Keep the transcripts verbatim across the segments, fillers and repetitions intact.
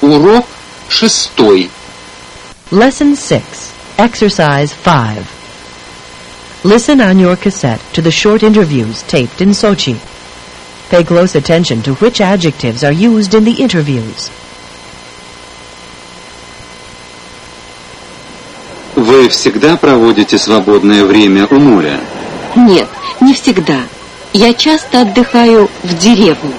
Урок шестой. Lesson six, Exercise five. Listen on your cassette to the short interviews taped in Sochi. Pay close attention to which adjectives are used in the interviews. Вы всегда проводите свободное время у моря? Нет, не всегда. Я часто отдыхаю в деревне.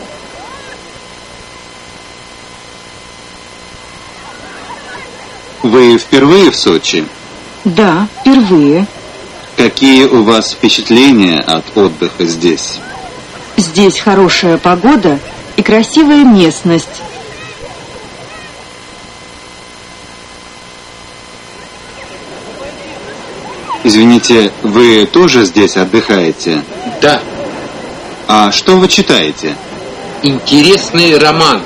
Вы впервые в Сочи? Да, впервые. Какие у вас впечатления от отдыха здесь? Здесь хорошая погода и красивая местность. Извините, вы тоже здесь отдыхаете? Да. А что вы читаете? Интересный роман.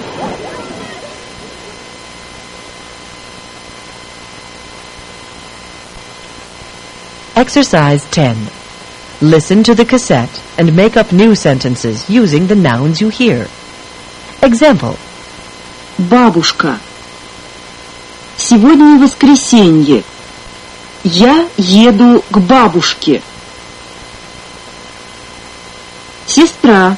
Exercise ten. Listen to the cassette and make up new sentences using the nouns you hear. Example. Бабушка. Сегодня воскресенье. Я еду к бабушке. Сестра.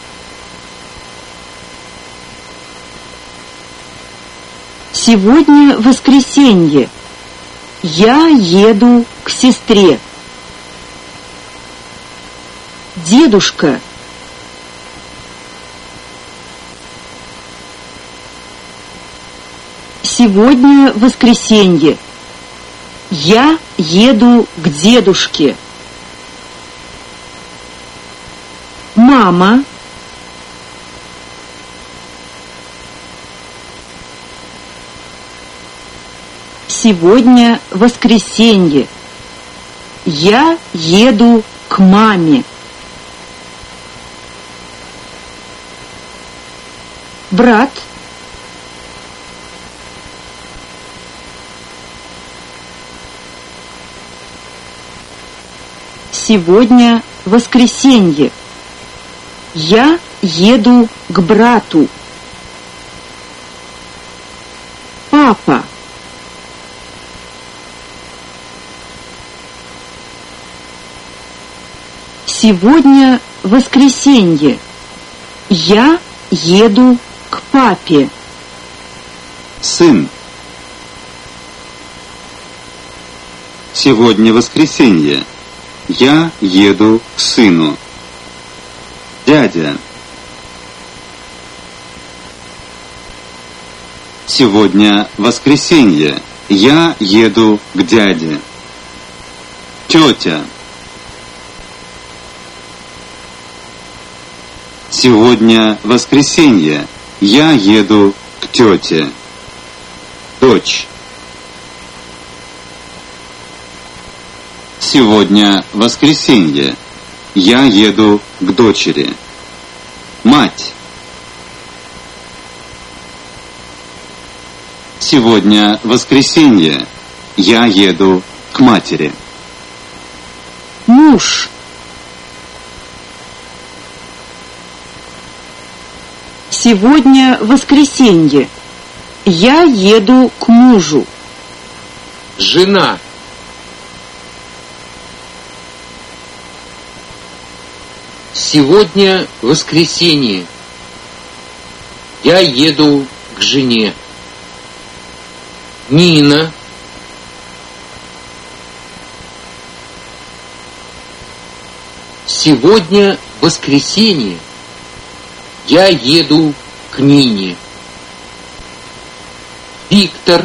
Сегодня воскресенье. Я еду к сестре. Дедушка. Сегодня воскресенье. Я еду к дедушке. Мама. Сегодня воскресенье. Я еду к маме. Брат. Сегодня воскресенье. Я еду к брату. Папа. Сегодня воскресенье. Я еду к папе. Сын. Сегодня воскресенье. Я еду к сыну. Дядя. Сегодня воскресенье. Я еду к дяде. Тетя. Сегодня воскресенье. Я еду к тете. Дочь. Сегодня воскресенье. Я еду к дочери. Мать. Сегодня воскресенье. Я еду к матери. Муж. Сегодня воскресенье. Я еду к мужу. Жена. Сегодня воскресенье. Я еду к жене. Нина. Сегодня воскресенье. Я еду к Нине. Виктор.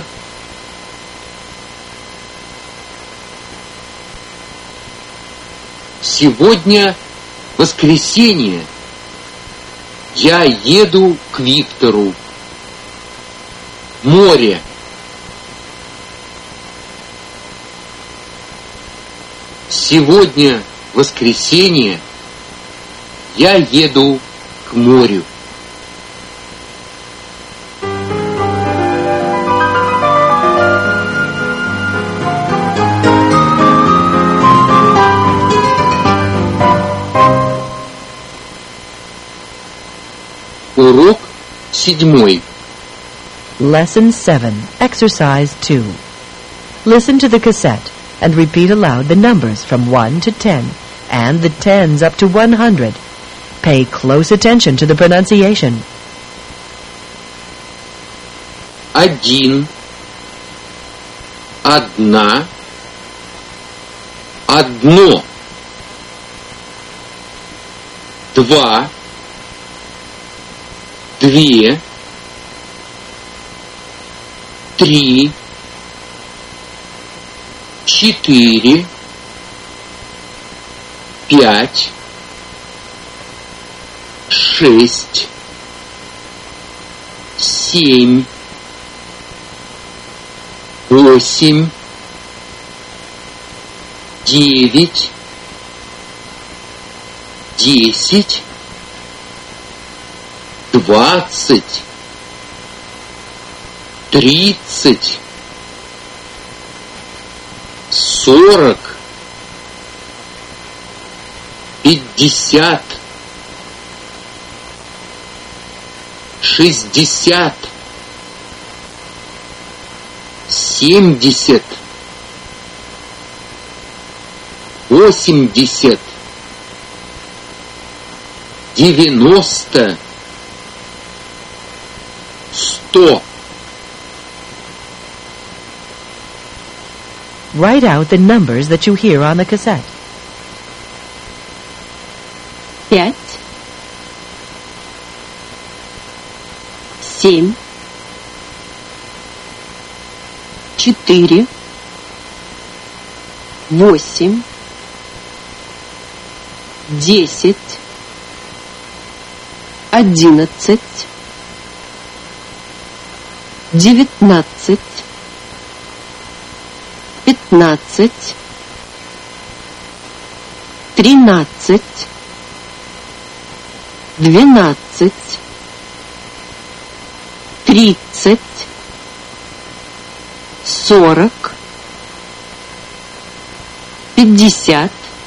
Сегодня воскресенье. Я еду к Виктору. Море. Сегодня воскресенье. Я еду к морю. Урок седьмой. Lesson seven, Exercise two. Listen to the cassette and repeat aloud the numbers from one to ten and the tens up to one hundred. Pay close attention to the pronunciation. Один, одна, одно, два, две, три, четыре, пять, шесть, семь, восемь, девять, десять, двадцать, тридцать, сорок, пятьдесят, шестьдесят, семьдесят, восемьдесят, девяносто, сто. Write out the numbers that you hear on the cassette. Пять, семь, четыре, восемь, десять, одиннадцать, девятнадцать, пятнадцать, тринадцать, двенадцать, тридцать, сорок, пятьдесят,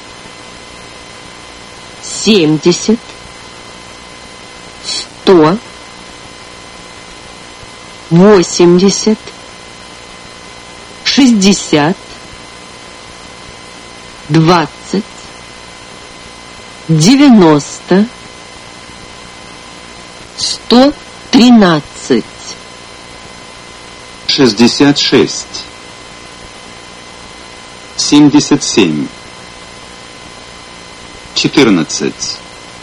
семьдесят, сто, восемьдесят, шестьдесят, двадцать, девяносто, сто тринадцать. шестьдесят шесть, семьдесят семь, четырнадцать,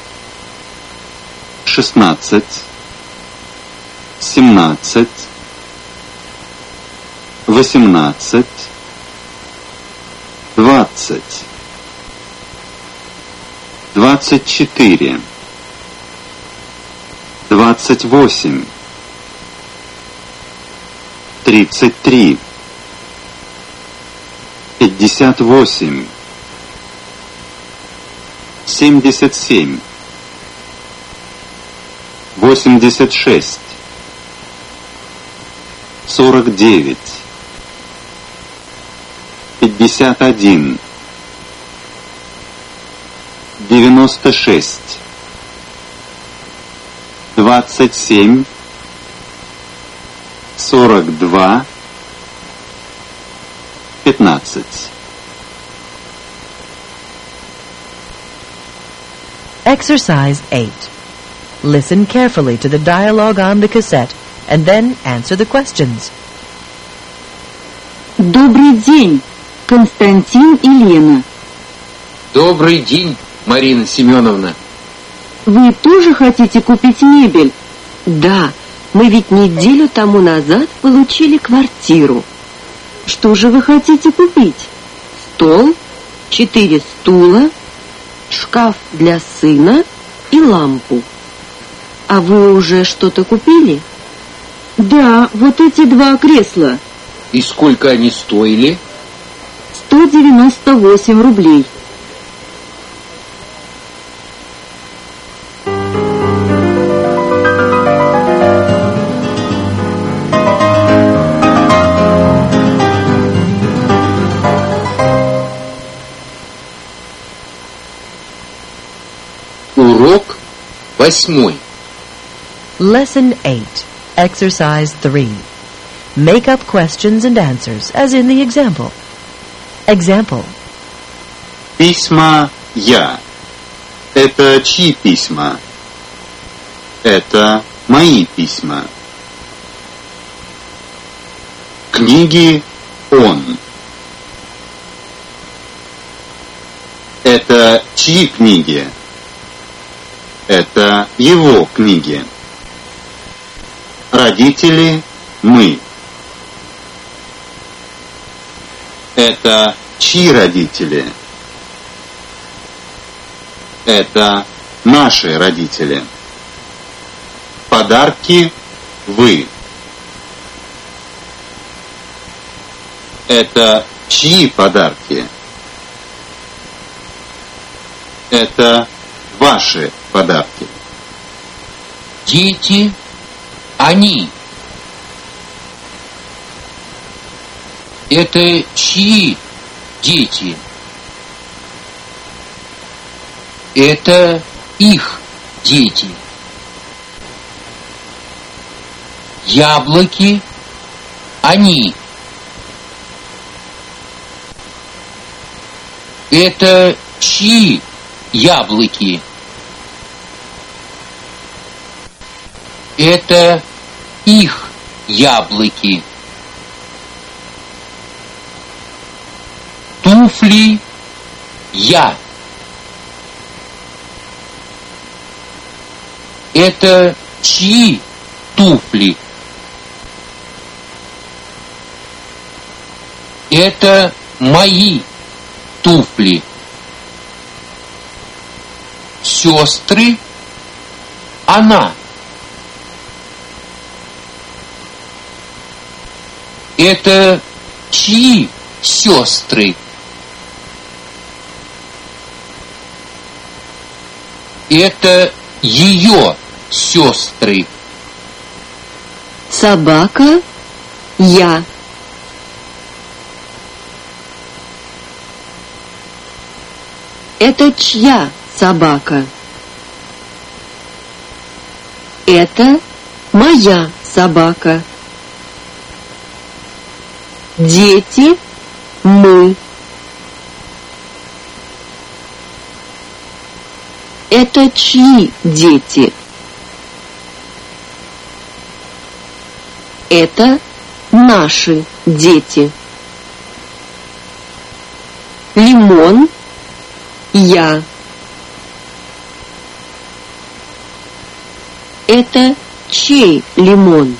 шестнадцать, семнадцать, восемнадцать, двадцать, двадцать четыре, двадцать восемь, тридцать три, пятьдесят восемь, семьдесят семь, восемьдесят шесть, сорок девять, пятьдесят один, девяносто шесть, двадцать семь, сорок два, пятнадцать. Exercise eight. Listen carefully to the dialogue on the cassette and then answer the questions. Добрый день, Константин и Лена. Добрый день, Марина Семеновна. Вы тоже хотите купить мебель? Да, мы ведь неделю тому назад получили квартиру. Что же вы хотите купить? Стол, четыре стула, шкаф для сына и лампу. А вы уже что-то купили? Да, вот эти два кресла. И сколько они стоили? сто девяносто восемь рублей. Урок восьмой. Lesson eight. Exercise three. Make up questions and answers, as in the example. Example. Письма я. Это чьи письма? Это мои письма. Книги он. Это чьи книги? Это его книги. Родители мы. Это чьи родители? Это наши родители. Подарки вы. Это чьи подарки? Это ваши подарки. Дети, они. Это чьи дети? Это их дети. Яблоки, они. Это чьи яблоки? Это их яблоки. Туфли я. Это чьи туфли? Это мои туфли. Сестры, она. Это чьи сестры? Это ее сестры. Собака я. Это чья собака? Это моя собака. Дети мы. Это чьи дети? Это наши дети. Лимон я. Это чей лимон?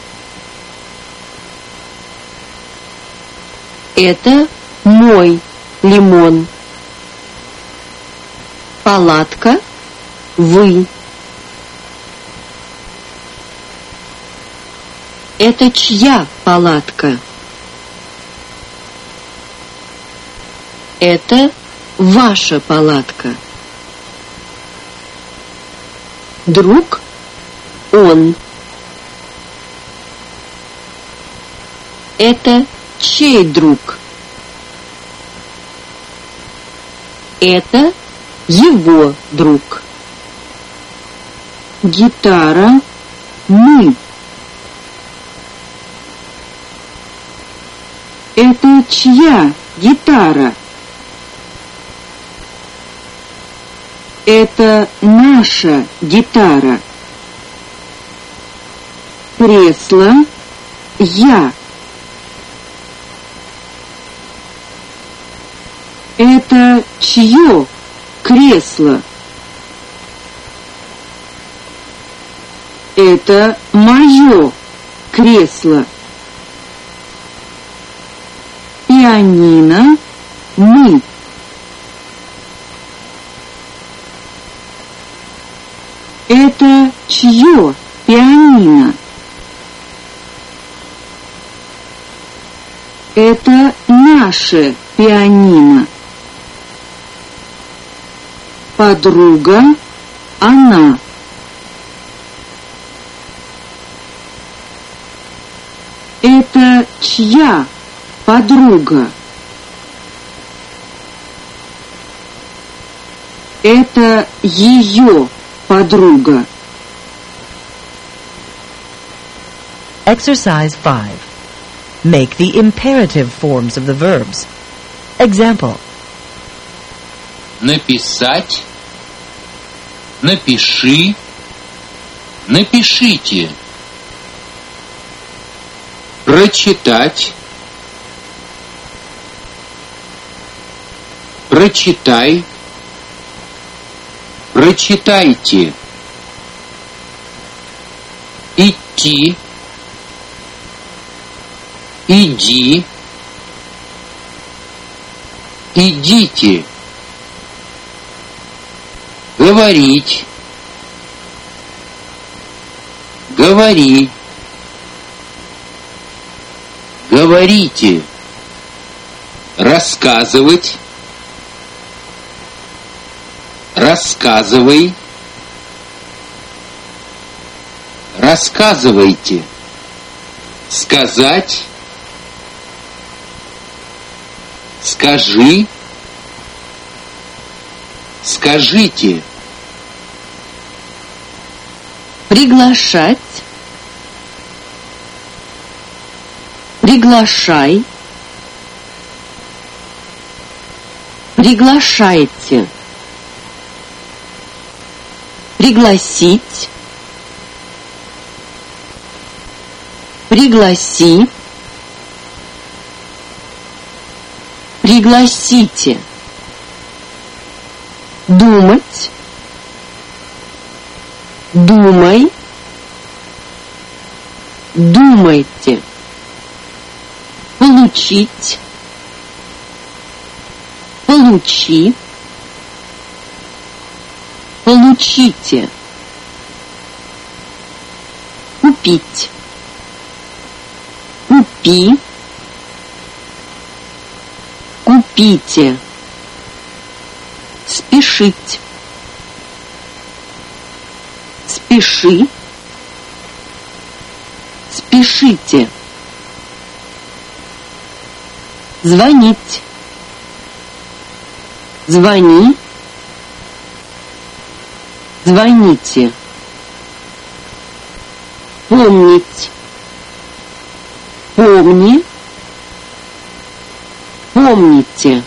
Это мой лимон. Палатка вы. Это чья палатка? Это ваша палатка. Друг он. Это чей друг? Это его друг. Гитара мы. Это чья гитара? Это наша гитара. Кресло я. Это чье кресло? Это мое кресло. Пианино мы. Это чье пианино? Это наше пианино. Подруга она. Это чья подруга? Это ее подруга. Exercise five. Make the imperative forms of the verbs. Example. Написать. Напиши. Напишите. Прочитать. Прочитай. Прочитайте. Идти. Иди. Идите. Говорить. Говори. Говорите. Рассказывать. Рассказывай. Рассказывайте. Сказать. Скажи. Скажите. Приглашать. Приглашай. Приглашайте. Пригласить. Пригласи. Пригласите. Думать. Думай. Думайте. Получить. Получи. Получите. Купить. Купи. Купите. Спешить. Спеши. Спешите. Звонить. Звони. Звоните. Помнить. Помни. Помните.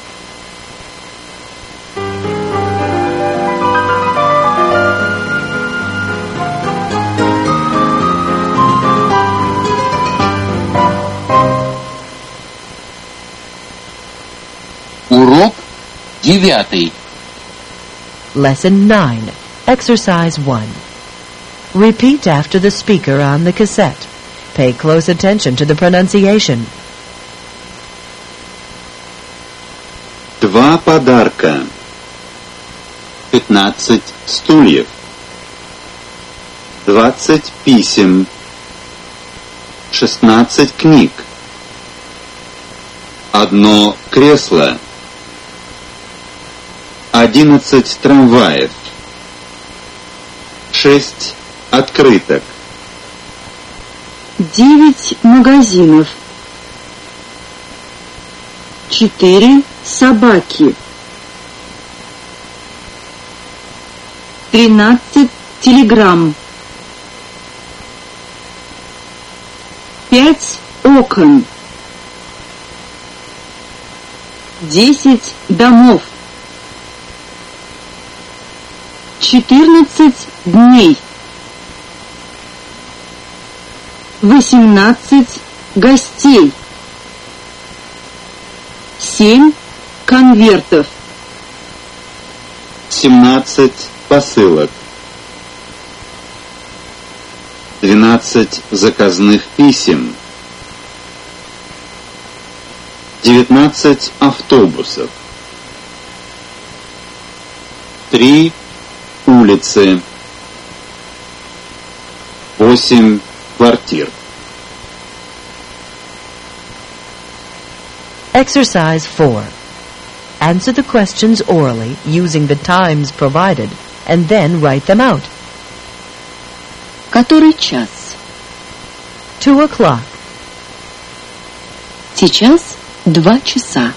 Урок девятый. Lesson nine. Exercise one. Repeat after the speaker on the cassette. Pay close attention to the pronunciation. Два подарка. Пятнадцать стульев. Двадцать писем. Шестнадцать книг. Одно кресло. Одиннадцать трамваев. Шесть открыток. Девять магазинов. Четыре собаки. Тринадцать телеграмм. Пять окон. Десять домов. Четырнадцать дней. Восемнадцать гостей. Семь конвертов. Семнадцать посылок. Двенадцать заказных писем. Девятнадцать автобусов. Три улицы. Восемь квартир. Exercise four. Answer the questions orally using the times provided and then write them out. Который час? Two o'clock. Сейчас два часа.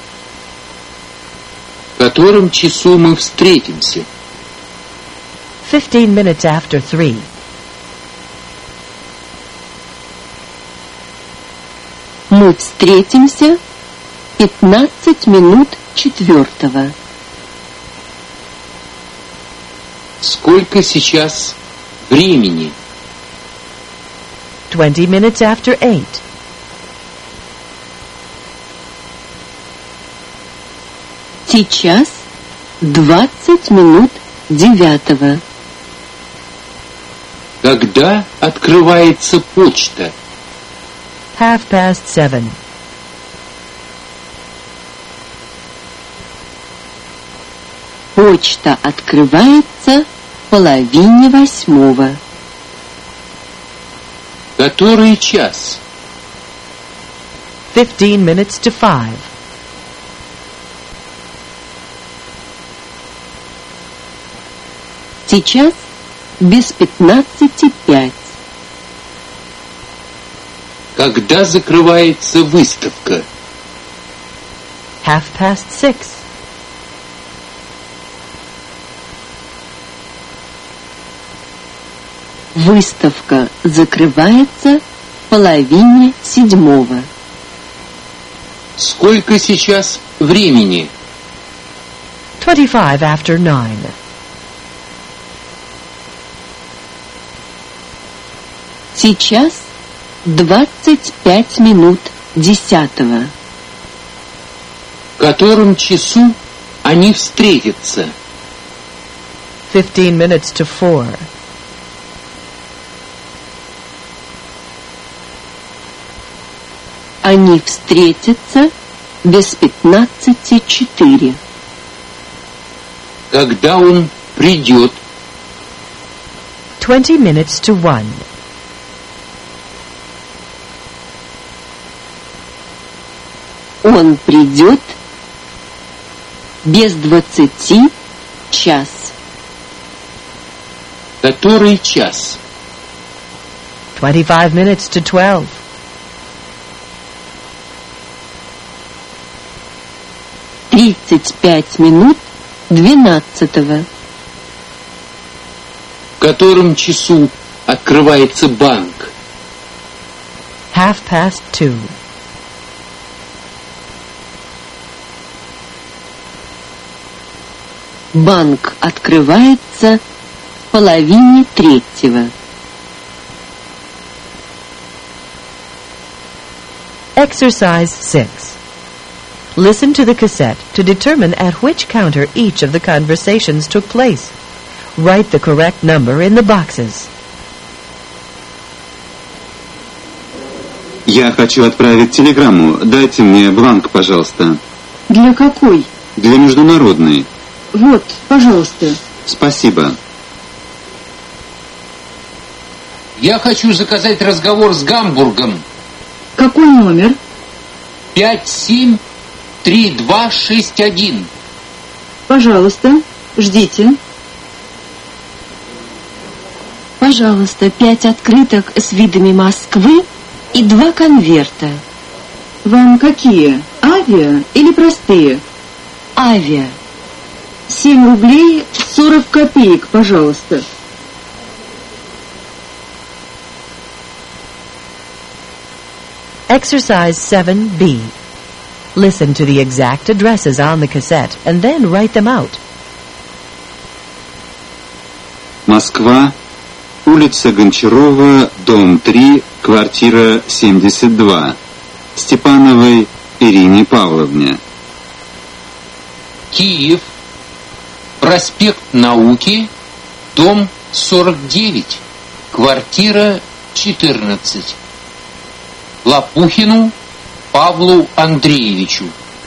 В котором часу мы встретимся? Fifteen minutes after three. Мы встретимся пятнадцать минут четвертого. Сколько сейчас времени? Twenty minutes after eight. Сейчас двадцать минут девятого. Когда открывается почта? Half past seven. Почта открывается в половине восьмого. Который час? Fifteen minutes to five. Сейчас без пятнадцати пять. Когда закрывается выставка? Half past six. Выставка закрывается в половине седьмого. Сколько сейчас времени? Twenty-five after nine. Сейчас двадцать пять минут десятого. В котором часу они встретятся? Fifteen minutes to four. Они встретятся без пятнадцати четыре. Когда он придет? Twenty minutes to one. Он придет без двадцати час. Который час? Twenty-five minutes to twelve. Тридцать пять минут двенадцатого. В котором часу открывается банк? Half past two. Банк открывается в половине третьего. Exercise six. Listen to the cassette to determine at which counter each of the conversations took place. Write the correct number in the boxes. Я хочу отправить телеграмму. Дайте мне бланк, пожалуйста. Для какой? Для международной. Вот, пожалуйста. Спасибо. Я хочу заказать разговор с Гамбургом. Какой номер? пять семь три два шесть один. Пожалуйста, ждите. Пожалуйста, пять открыток с видами Москвы и два конверта. Вам какие? Авиа или простые? Авиа. Семь рублей сорок копеек, пожалуйста. Exercise seven B. Listen to the exact addresses on the cassette and then write them out. Москва, улица Гончарова, дом три, квартира семьдесят два. Степановой Ирине Павловне. Киев, проспект Науки, дом сорок девять, квартира четырнадцать. Лопухину Павлу Андреевичу.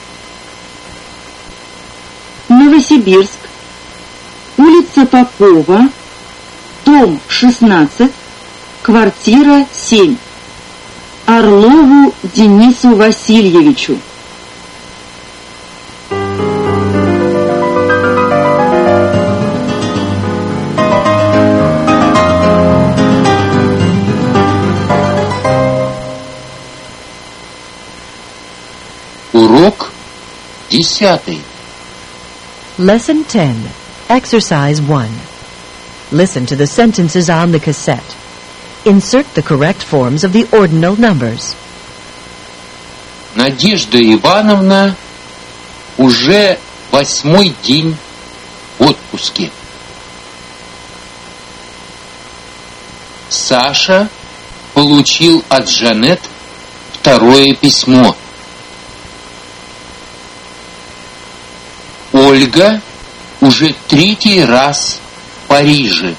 Новосибирск, улица Попова, дом шестнадцать, квартира семь. Орлову Денису Васильевичу. Урок десятый. Lesson ten. Exercise one. Listen to the sentences on the cassette. Insert the correct forms of the ordinal numbers. Надежда Ивановна уже восьмой день в отпуске. Саша получил от Жанет второе письмо. Ольга уже третий раз в Париже.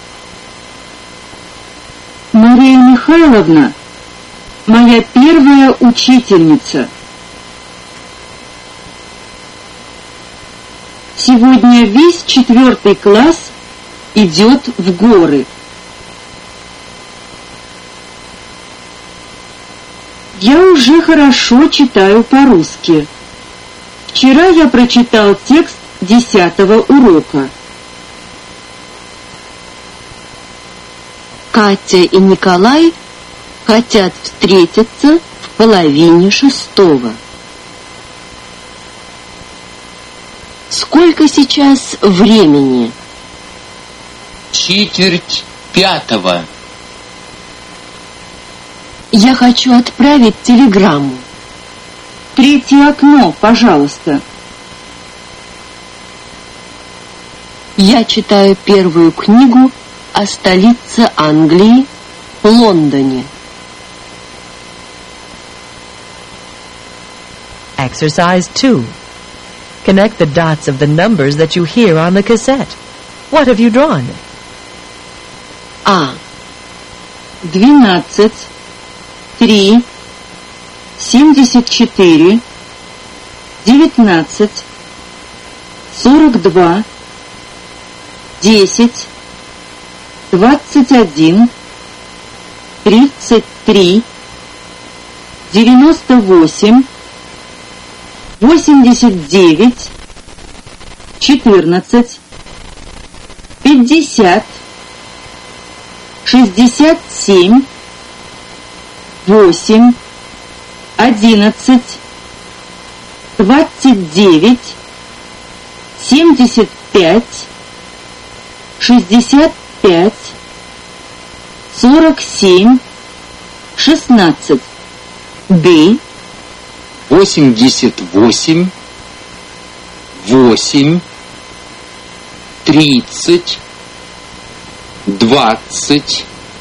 Мария Михайловна, моя первая учительница. Сегодня весь четвертый класс идет в горы. Я уже хорошо читаю по-русски. Вчера я прочитал текст десятого урока. Катя и Николай хотят встретиться в половине шестого. Сколько сейчас времени? Четверть пятого. Я хочу отправить телеграмму. Третье окно, пожалуйста. Я читаю первую книгу о столице Англии, Лондоне. Exercise two. Connect the dots of the numbers that you hear on the cassette. What have you drawn? А. Двенадцать, три, семьдесят четыре, девятнадцать, сорок два, десять, двадцать один, тридцать три, девяносто восемь, восемьдесят девять, четырнадцать, пятьдесят, шестьдесят семь, восемь, одиннадцать, двадцать девять, семьдесят пять, шестьдесят пять, сорок семь, шестнадцать. Б. Восемьдесят восемь, восемь, тридцать, двадцать,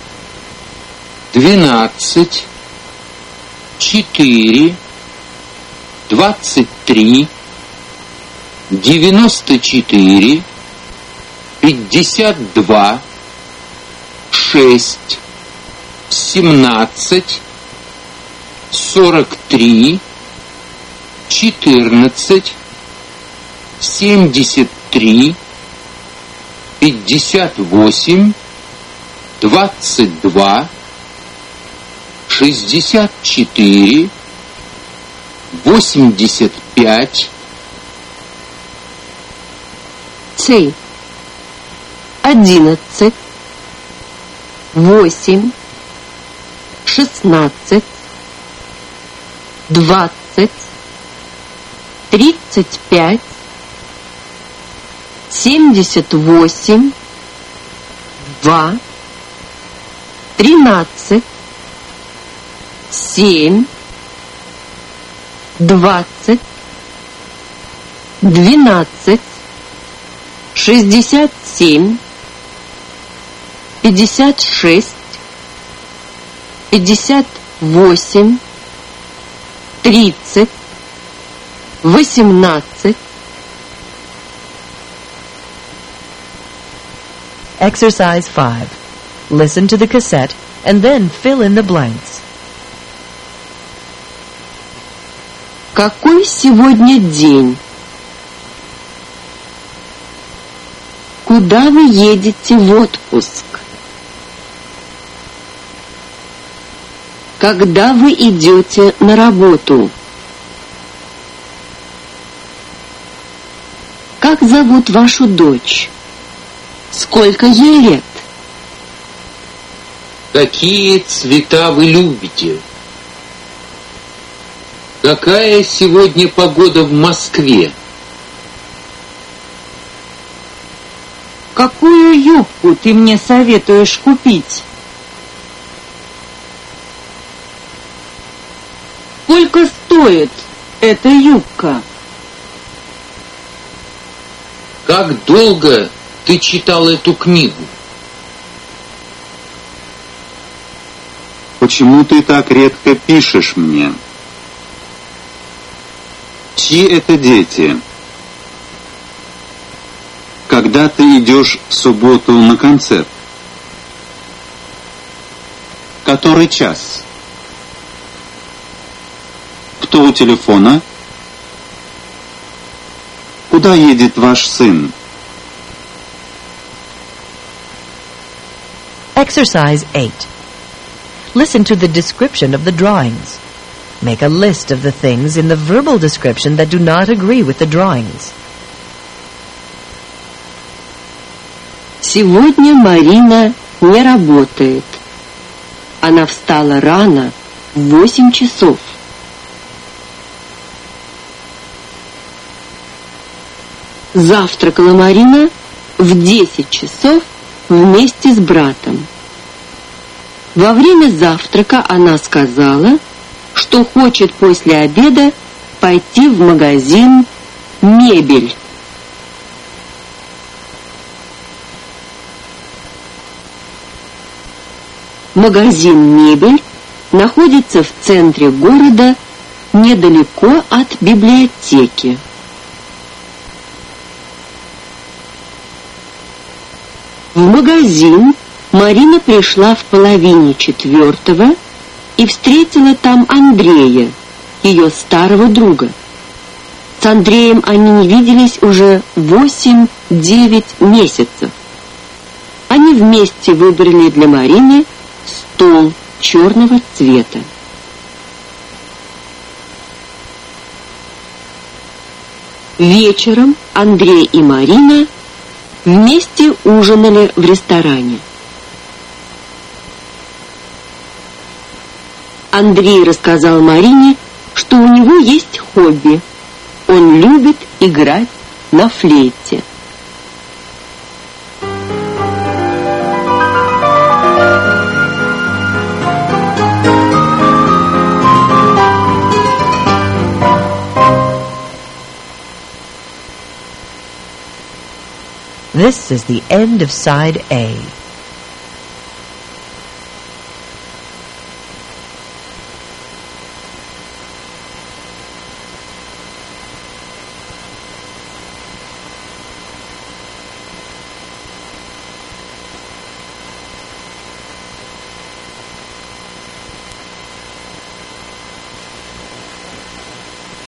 двенадцать, четыре, двадцать три, девяносто четыре, пятьдесят два, шесть, семнадцать, сорок три, четырнадцать, семьдесят три, пятьдесят восемь, двадцать два, шестьдесят четыре, восемьдесят пять. С. Одиннадцать, восемь, шестнадцать, двадцать, тридцать пять, семьдесят восемь, два, тринадцать, семь, двадцать, двенадцать, шестьдесят семь, пятьдесят шесть, пятьдесят восемь, тридцать, восемнадцать. Exercise five. Listen to the cassette and then fill in the blanks. Какой сегодня день? Куда вы едете в отпуск? Когда вы идете на работу? Как зовут вашу дочь? Сколько ей лет? Какие цвета вы любите? Какая сегодня погода в Москве? Какую юбку ты мне советуешь купить? Сколько стоит стоит эта юбка? Как долго ты читал эту книгу? Почему ты так редко пишешь мне? Чьи это дети? Когда ты идешь в субботу на концерт? Который час? Кто у телефона? Куда едет ваш сын? Exercise eight. Listen to the description of the drawings. Make a list of the things in the verbal description that do not agree with the drawings. Сегодня Марина не работает. Она встала рано, в восемь часов. Завтракала Марина в десять часов вместе с братом. Во время завтрака она сказала, что хочет после обеда пойти в магазин «Мебель». Магазин «Мебель» находится в центре города, недалеко от библиотеки. В магазин Марина пришла в половине четвертого и встретила там Андрея, ее старого друга. С Андреем они не виделись уже восемь-девять месяцев. Они вместе выбрали для Марины стол черного цвета. Вечером Андрей и Марина вместе ужинали в ресторане. Андрей рассказал Марине, что у него есть хобби. Он любит играть на флейте. This is the end of side A.